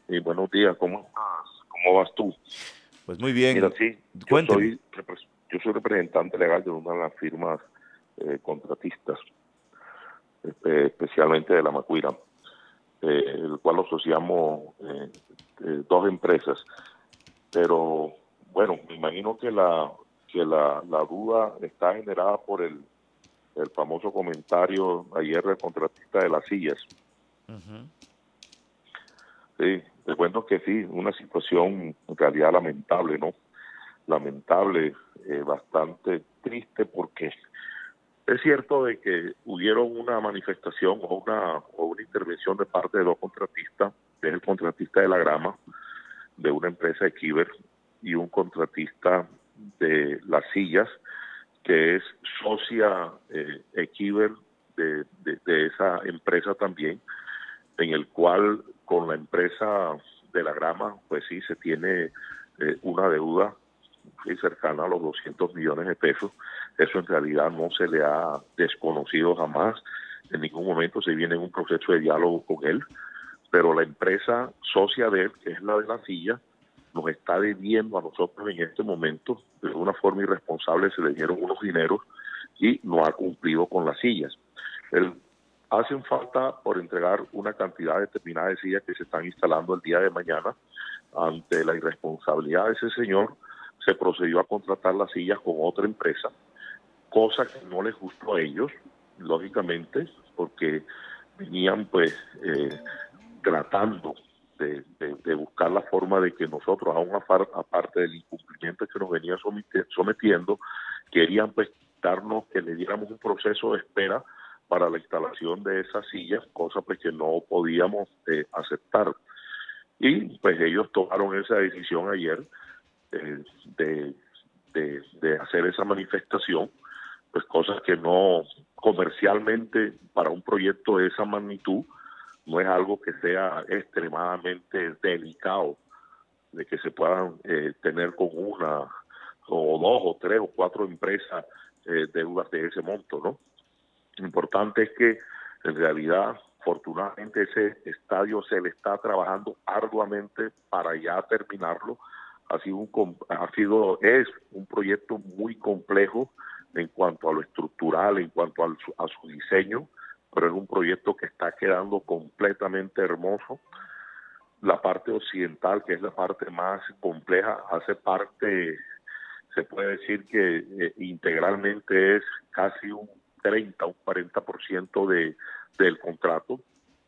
Y buenos días, ¿cómo estás? ¿Cómo vas tú? Pues muy Mira, bien, sí, cuénteme. yo soy representante legal de una de las firmas contratistas, especialmente de la Macuira, el cual asociamos dos empresas. Pero bueno, me imagino que la duda está generada por el famoso comentario ayer del contratista de las sillas. Sí, te cuento que sí, una situación en realidad lamentable, ¿no? Lamentable, bastante triste, porque es cierto de que hubieron una manifestación o una intervención de parte de dos contratistas, que es el contratista de la grama, de una empresa de Kiber, y un contratista de las sillas, que es socia Kiber de esa empresa también, en el cual con la empresa de la grama, pues sí, se tiene una deuda cercana a los 200 millones de pesos. Eso en realidad no se le ha desconocido jamás. En ningún momento se viene en un proceso de diálogo con él, pero la empresa socia de él, que es la de la silla, nos está debiendo a nosotros en este momento. De una forma irresponsable se le dieron unos dineros y no ha cumplido con las sillas. El, Hacen falta por entregar una cantidad determinada de sillas que se están instalando el día de mañana. Ante la irresponsabilidad de ese señor, se procedió a contratar las sillas con otra empresa, cosa que no les gustó a ellos, lógicamente, porque venían pues tratando de buscar la forma de que nosotros, aún aparte del incumplimiento que nos venían sometiendo, querían pues darnos, que le diéramos un proceso de espera para la instalación de esas sillas, cosa pues que no podíamos aceptar. Y pues ellos tomaron esa decisión ayer eh, de, de hacer esa manifestación, pues cosas que no comercialmente para un proyecto de esa magnitud no es algo que sea extremadamente delicado de que se puedan tener con una o dos o tres o cuatro empresas deudas de ese monto, ¿no? Lo importante es que en realidad, afortunadamente, ese estadio se le está trabajando arduamente para ya terminarlo. Es un proyecto muy complejo en cuanto a lo estructural, en cuanto a su diseño, pero es un proyecto que está quedando completamente hermoso. La parte occidental, que es la parte más compleja, hace parte, se puede decir que integralmente es casi un 30, un 40% del contrato,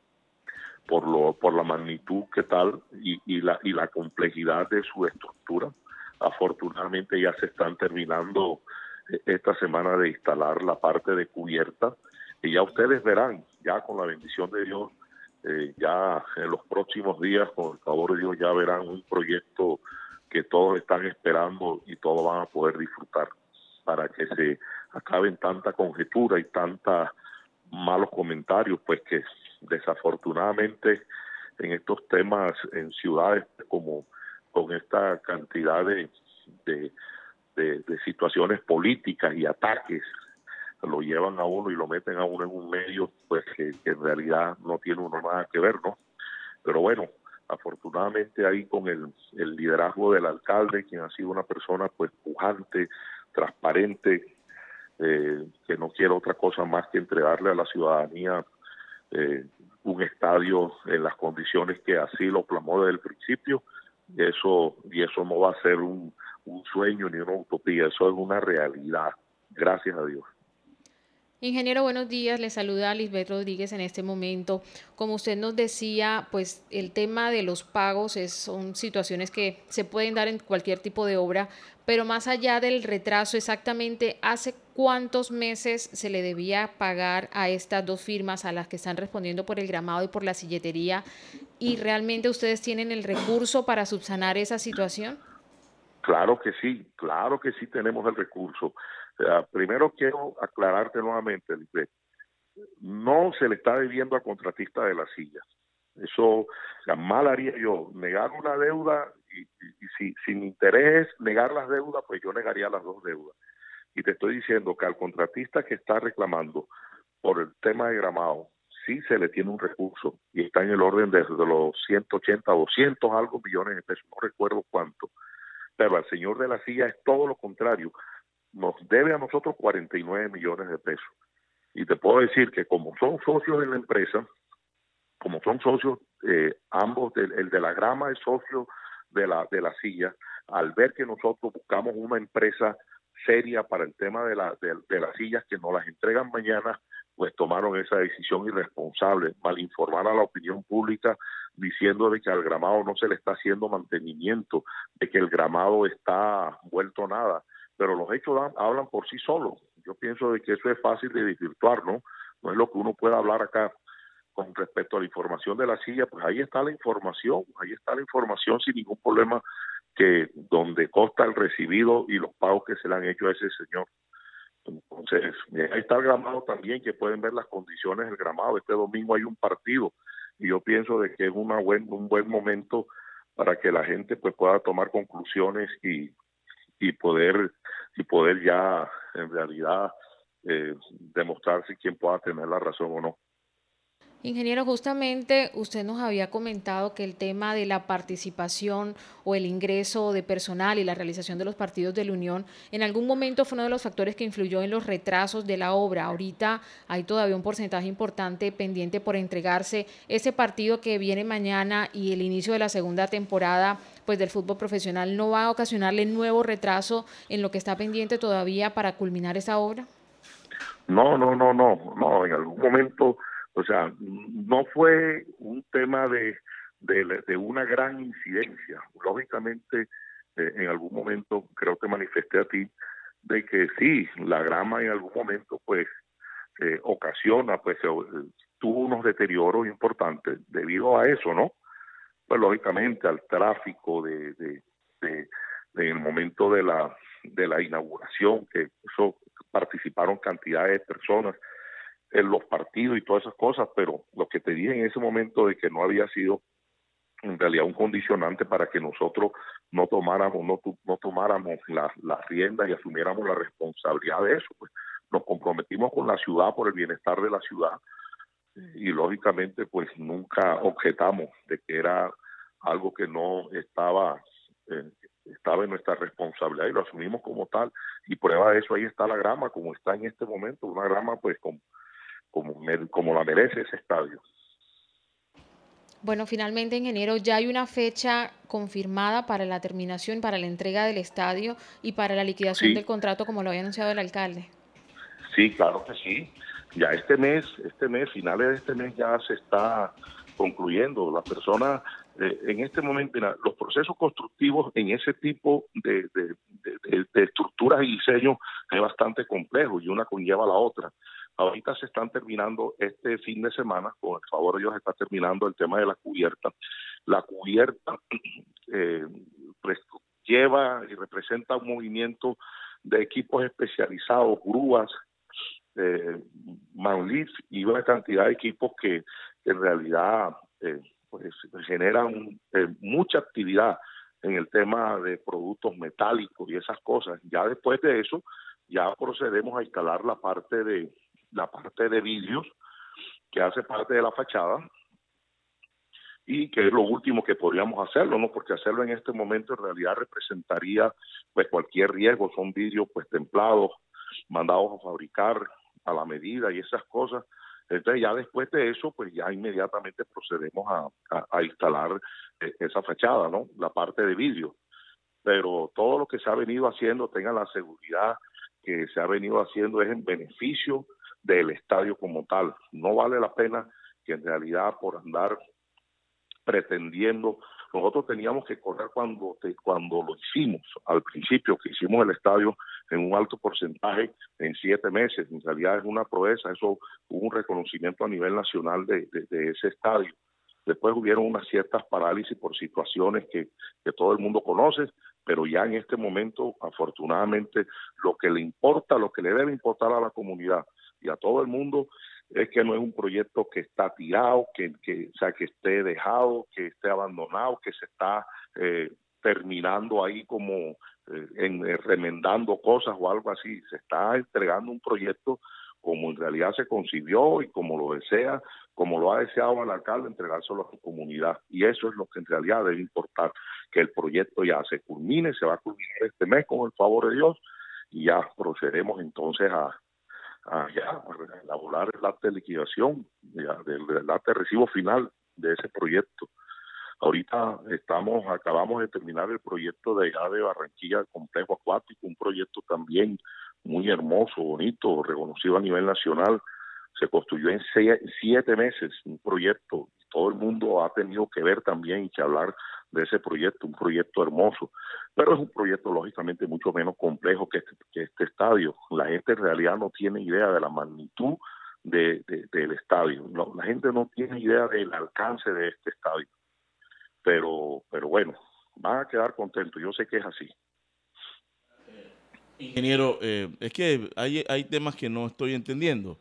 por la magnitud que tal y la complejidad de su estructura. Afortunadamente ya se están terminando esta semana de instalar la parte de cubierta, y ya ustedes verán, ya con la bendición de Dios, ya en los próximos días, con el favor de Dios, ya verán un proyecto que todos están esperando y todos van a poder disfrutar, para que se acaben tanta conjetura y tanta malos comentarios, pues que desafortunadamente en estos temas en ciudades como con esta cantidad de, de situaciones políticas y ataques, lo llevan a uno y lo meten a uno en un medio pues que en realidad no tiene uno nada que ver, ¿no? Pero bueno, afortunadamente ahí con el liderazgo del alcalde, quien ha sido una persona pues pujante, transparente, que no quiere otra cosa más que entregarle a la ciudadanía eh, un estadio en las condiciones que así lo plasmó desde el principio, y eso no va a ser un sueño ni una utopía, eso es una realidad, gracias a Dios. Ingeniero, buenos días. Le saluda Lisbeth Rodríguez en este momento. Como usted nos decía, pues el tema de los pagos son situaciones que se pueden dar en cualquier tipo de obra, pero más allá del retraso, exactamente hace cuántos meses se le debía pagar a estas dos firmas a las que están respondiendo por el gramado y por la silletería, y realmente ustedes tienen el recurso para subsanar esa situación. Claro que sí tenemos el recurso. Primero quiero aclararte nuevamente, Lisbeth, no se le está debiendo al contratista de las sillas. Eso, o sea, mal haría yo negar una deuda, y si mi interés es negar las deudas, pues yo negaría las dos deudas. Y te estoy diciendo que al contratista que está reclamando por el tema de gramado, sí se le tiene un recurso y está en el orden de los 180, 200 algo millones de pesos, no recuerdo cuánto, pero al señor de la silla es todo lo contrario, nos debe a nosotros 49 millones de pesos. Y te puedo decir que como son socios en la empresa, como son socios, ambos, el de la grama es socio de la silla, al ver que nosotros buscamos una empresa seria para el tema de las sillas que nos las entregan mañana, pues tomaron esa decisión irresponsable, mal informar a la opinión pública diciendo de que al gramado no se le está haciendo mantenimiento, de que el gramado está vuelto nada, pero los hechos hablan por sí solos. Yo pienso de que eso es fácil de desvirtuar, ¿no? No es lo que uno pueda hablar acá. Con respecto a la información de la silla, pues ahí está la información sin ningún problema, que donde consta el recibido y los pagos que se le han hecho a ese señor. Entonces, ahí está el gramado también, que pueden ver las condiciones del gramado. Este domingo hay un partido y yo pienso de que es un buen momento para que la gente pues pueda tomar conclusiones y poder ya en realidad demostrar si quién pueda tener la razón o no. Ingeniero, justamente usted nos había comentado que el tema de la participación o el ingreso de personal y la realización de los partidos de la Unión en algún momento fue uno de los factores que influyó en los retrasos de la obra. Ahorita hay todavía un porcentaje importante pendiente por entregarse. Ese partido que viene mañana y el inicio de la segunda temporada pues del fútbol profesional, ¿no va a ocasionarle nuevo retraso en lo que está pendiente todavía para culminar esa obra? No, en algún momento, o sea, no fue un tema de una gran incidencia. Lógicamente, en algún momento creo que manifesté a ti de que sí, la grama en algún momento pues ocasiona, pues tuvo unos deterioros importantes debido a eso, ¿no? Pues lógicamente al tráfico de en el momento de la inauguración, que eso participaron cantidades de personas en los partidos y todas esas cosas, pero lo que te dije en ese momento de que no había sido en realidad un condicionante para que nosotros no tomáramos las riendas y asumiéramos la responsabilidad de eso, pues nos comprometimos con la ciudad por el bienestar de la ciudad y lógicamente pues nunca objetamos de que era algo que no eh, estaba en nuestra responsabilidad y lo asumimos como tal, y prueba de eso ahí está la grama como está en este momento, una grama pues como la merece ese estadio. Bueno, finalmente, ingeniero, ya hay una fecha confirmada para la terminación, para la entrega del estadio y para la liquidación del Sí, contrato, como lo había anunciado el alcalde. sí, claro que sí. Ya este mes, finales de este mes ya se está concluyendo. Las personas en este momento, mira, los procesos constructivos en ese tipo de estructuras y diseños es bastante complejo y una conlleva a la otra. Ahorita se están terminando este fin de semana, con el favor de Dios, está terminando el tema de la cubierta. La cubierta eh, pues, lleva y representa un movimiento de equipos especializados, grúas, eh, Manlif y una cantidad de equipos que en realidad pues generan mucha actividad en el tema de productos metálicos y esas cosas. Ya después de eso, ya procedemos a instalar la parte de vidrios que hace parte de la fachada y que es lo último que podríamos hacerlo, ¿no? Porque hacerlo en este momento en realidad representaría pues cualquier riesgo, son vidrios pues templados, mandados a fabricar a la medida y esas cosas. Entonces ya después de eso, pues ya inmediatamente procedemos a instalar esa fachada, ¿no? La parte de vidrio. Pero todo lo que se ha venido haciendo, tengan la seguridad que se ha venido haciendo es en beneficio del estadio como tal. No vale la pena que en realidad por andar pretendiendo. Nosotros teníamos que correr cuando lo hicimos, al principio, que hicimos el estadio en un alto porcentaje en 7 meses. En realidad es una proeza, eso hubo un reconocimiento a nivel nacional de ese estadio. Después hubieron unas ciertas parálisis por situaciones que todo el mundo conoce, pero ya en este momento, afortunadamente, lo que le importa, lo que le debe importar a la comunidad y a todo el mundo es que no es un proyecto que está tirado, o sea, que esté dejado, que esté abandonado, que se está terminando ahí como remendando cosas o algo así. Se está entregando un proyecto como en realidad se concibió y como lo desea, como lo ha deseado el alcalde, entregárselo a su comunidad. Y eso es lo que en realidad debe importar, que el proyecto ya se culmine, se va a culminar este mes con el favor de Dios, y ya procederemos entonces a elaborar el acta de liquidación, del acta de recibo final de ese proyecto. Ahorita acabamos de terminar el proyecto de allá de Barranquilla, el complejo acuático, un proyecto también muy hermoso, bonito, reconocido a nivel nacional. Se construyó en 7 meses, un proyecto. Todo el mundo ha tenido que ver también y que hablar de ese proyecto, un proyecto hermoso, pero es un proyecto lógicamente mucho menos complejo que este estadio. La gente en realidad no tiene idea de la magnitud del estadio. No, la gente no tiene idea del alcance de este estadio. Pero bueno, van a quedar contentos, yo sé que es así. Ingeniero, es que hay temas que no estoy entendiendo.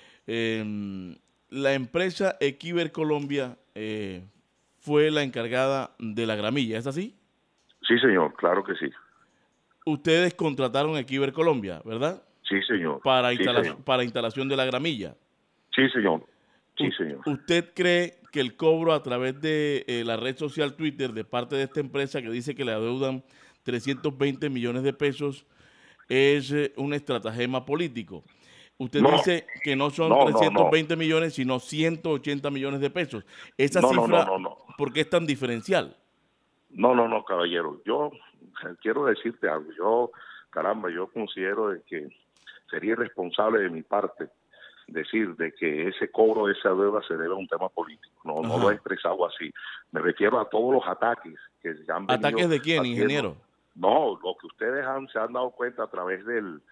La empresa Equiver Colombia fue la encargada de la gramilla, ¿es así? Sí, señor, claro que sí. Ustedes contrataron a Equiver Colombia, ¿verdad? Sí, señor. Para instalación de la gramilla. Sí, señor. Sí, señor. ¿Usted cree que el cobro a través de la red social Twitter de parte de esta empresa que dice que le adeudan 320 millones de pesos es un estratagema político? Usted dice que no son 320 millones, sino 180 millones de pesos. Esa cifra, ¿por qué es tan diferencial? No, caballero. Yo quiero decirte algo. Yo considero de que sería irresponsable de mi parte decir de que ese cobro de esa deuda se debe a un tema político. No lo he expresado así. Me refiero a todos los ataques que se han venido ¿Ataques de quién, haciendo. ingeniero? No, lo que ustedes se han dado cuenta a través del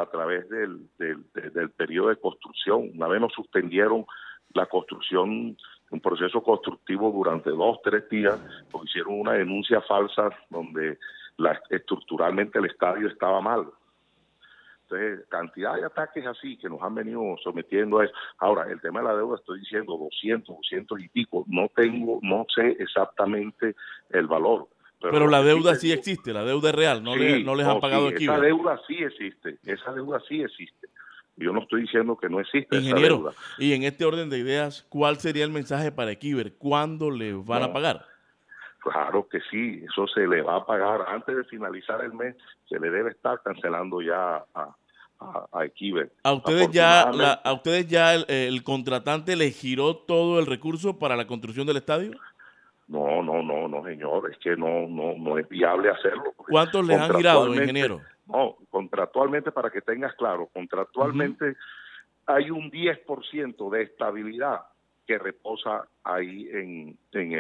periodo de construcción. Una vez nos suspendieron la construcción, un proceso constructivo durante 2-3 días, porque hicieron una denuncia falsa donde estructuralmente el estadio estaba mal. Entonces, cantidad de ataques así que nos han venido sometiendo a eso. Ahora, el tema de la deuda, estoy diciendo 200 y pico. No sé exactamente el valor. Pero la deuda sí existe, la deuda es real, no les han pagado Equiver. Esa deuda sí existe. Yo no estoy diciendo que no existe. Ingeniero, esa deuda. Y en este orden de ideas, ¿cuál sería el mensaje para Equiver? ¿Cuándo le van a pagar? Claro que sí, eso se le va a pagar antes de finalizar el mes, se le debe estar cancelando ya a Equiver. ¿A ustedes ya el contratante le giró todo el recurso para la construcción del estadio? No, señor, es que no es viable hacerlo. ¿Cuántos les han girado, ingeniero? No, contractualmente, para que tengas claro, contractualmente hay un 10% de estabilidad que reposa ahí en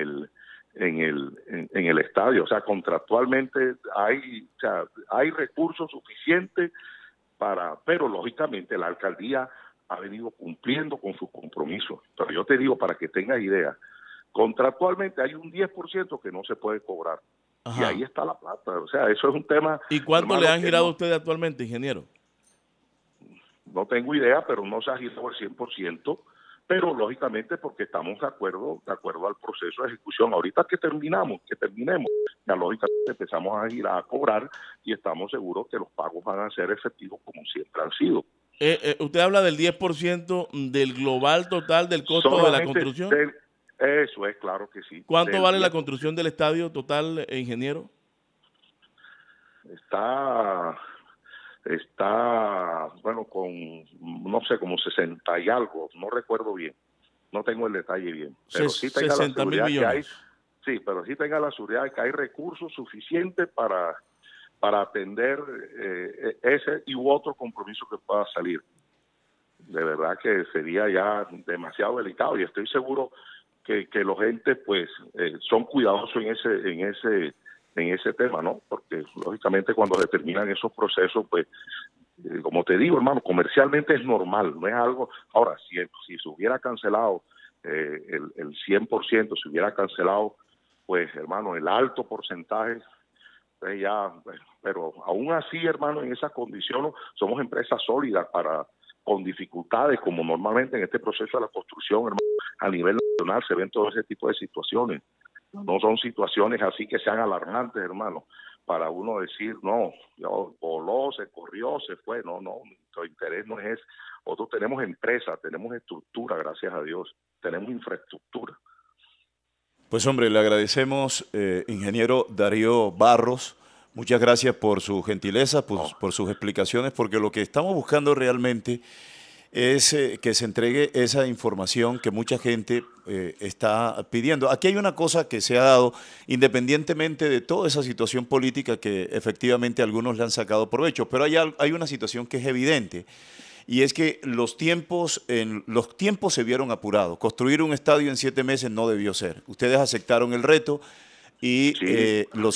el estadio. O sea, contractualmente hay recursos suficientes pero lógicamente la alcaldía ha venido cumpliendo con sus compromisos. Pero yo te digo, para que tengas idea, contractualmente hay un 10% que no se puede cobrar. Ajá. Y ahí está la plata. O sea, eso es un tema... ¿Y cuánto le han girado a ustedes actualmente, ingeniero? No tengo idea, pero no se ha girado el 100%, pero lógicamente porque estamos de acuerdo al proceso de ejecución. Ahorita que terminemos, ya lógicamente empezamos a cobrar y estamos seguros que los pagos van a ser efectivos como siempre han sido. ¿Usted habla del 10% del global total del costo solamente de la construcción? Eso es, claro que sí. ¿Cuánto vale la construcción del estadio total, ingeniero? Está, bueno, con, no sé, como 60 y algo, no recuerdo bien, no tengo el detalle bien, pero sí tenga 60 mil millones. Pero sí tenga la seguridad de que hay recursos suficientes para atender ese y otro compromiso que pueda salir. De verdad que sería ya demasiado delicado y estoy seguro que los entes pues son cuidadosos en ese tema, ¿no? Porque lógicamente cuando determinan esos procesos, pues, como te digo, hermano, comercialmente es normal, no es algo... Ahora, si se hubiera cancelado el 100%, se hubiera cancelado, pues, hermano, el alto porcentaje, pues ya, pero aún así, hermano, en esas condiciones, somos empresas sólidas con dificultades, como normalmente en este proceso de la construcción, hermano, a nivel nacional se ven todo ese tipo de situaciones. No son situaciones así que sean alarmantes, hermano, para uno decir, no, voló, se corrió, se fue. No, nuestro interés no es eso. Nosotros tenemos empresa, tenemos estructura, gracias a Dios, tenemos infraestructura. Pues hombre, le agradecemos, ingeniero Darío Barros, muchas gracias por su gentileza, por sus explicaciones, porque lo que estamos buscando realmente es que se entregue esa información que mucha gente está pidiendo. Aquí hay una cosa que se ha dado, independientemente de toda esa situación política que efectivamente algunos le han sacado provecho, pero hay una situación que es evidente, y es que los tiempos se vieron apurados. Construir un estadio en 7 meses no debió ser. Ustedes aceptaron el reto. Y, sí, lo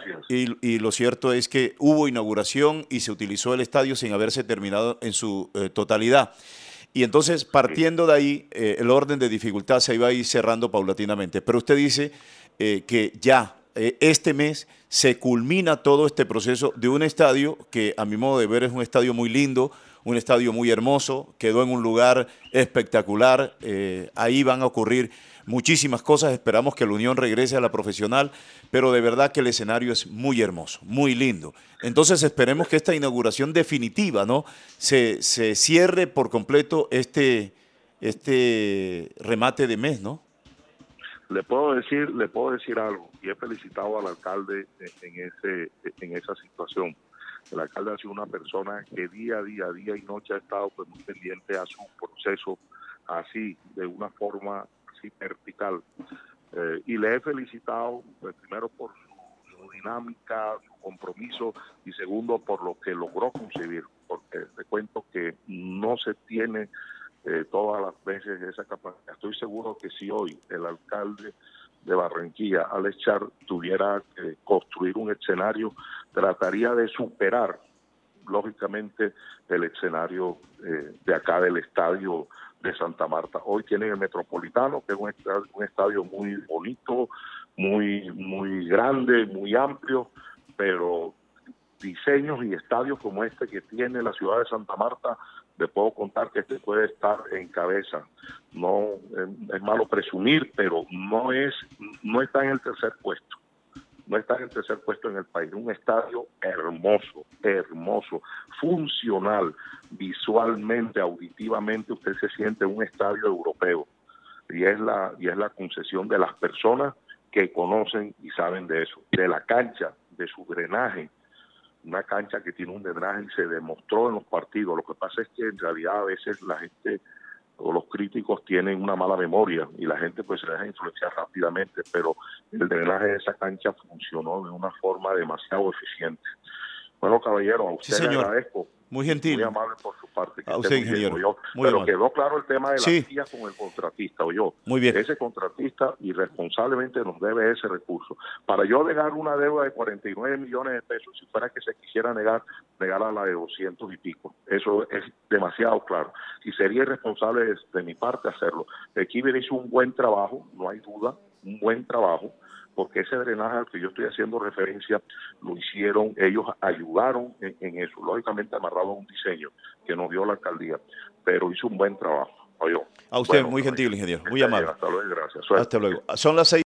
cierto es que hubo inauguración y se utilizó el estadio sin haberse terminado en su totalidad. Y entonces, partiendo de ahí, el orden de dificultad se iba a ir cerrando paulatinamente. Pero usted dice que ya este mes se culmina todo este proceso de un estadio que, a mi modo de ver, es un estadio muy lindo, un estadio muy hermoso, quedó en un lugar espectacular. Ahí van a ocurrir muchísimas cosas, esperamos que la Unión regrese a la profesional, pero de verdad que el escenario es muy hermoso, muy lindo. Entonces esperemos que esta inauguración definitiva, ¿no?, se cierre por completo este remate de mes, ¿no? Le puedo decir algo, y he felicitado al alcalde en esa situación. El alcalde ha sido una persona que día y noche ha estado pues muy pendiente a su proceso, así, de una forma así vertical. Y le he felicitado, pues, primero por su dinámica, su compromiso, y segundo por lo que logró concebir, porque te cuento que no se tiene todas las veces esa capacidad. Estoy seguro que si hoy el alcalde de Barranquilla, Alex Char, tuviera que construir un escenario, trataría de superar, lógicamente, el escenario de acá del estadio de Santa Marta. Hoy tienen el Metropolitano, que es un estadio muy bonito, muy grande, muy amplio, pero diseños y estadios como este que tiene la ciudad de Santa Marta, le puedo contar que este puede estar en cabeza. No es malo presumir, pero no está en el tercer puesto. No está en el tercer puesto en el país. Un estadio hermoso, funcional, visualmente, auditivamente, usted se siente un estadio europeo. Y es la concesión de las personas que conocen y saben de eso. De la cancha, de su drenaje. Una cancha que tiene un drenaje y se demostró en los partidos. Lo que pasa es que en realidad a veces la gente o los críticos tienen una mala memoria y la gente pues se deja influenciar rápidamente, pero el drenaje de esa cancha funcionó de una forma demasiado eficiente. Bueno, caballero, a usted le agradezco. Muy gentil. Muy amable por su parte. A usted, ingeniero. Pero quedó claro el tema de las sillas con el contratista, oyó. Muy bien. Ese contratista irresponsablemente nos debe ese recurso. Para yo negar una deuda de 49 millones de pesos, si fuera que se quisiera negar a la de 200 y pico. Eso es demasiado claro. Y sería irresponsable de mi parte hacerlo. El Kiber hizo un buen trabajo, no hay duda, un buen trabajo, porque ese drenaje al que yo estoy haciendo referencia lo hicieron, ellos ayudaron en eso, lógicamente amarrado a un diseño que nos dio la alcaldía, pero hizo un buen trabajo. A usted, muy gentil, ingeniero, muy amable. Hasta luego, gracias. Suerte. Hasta luego. Son las 6.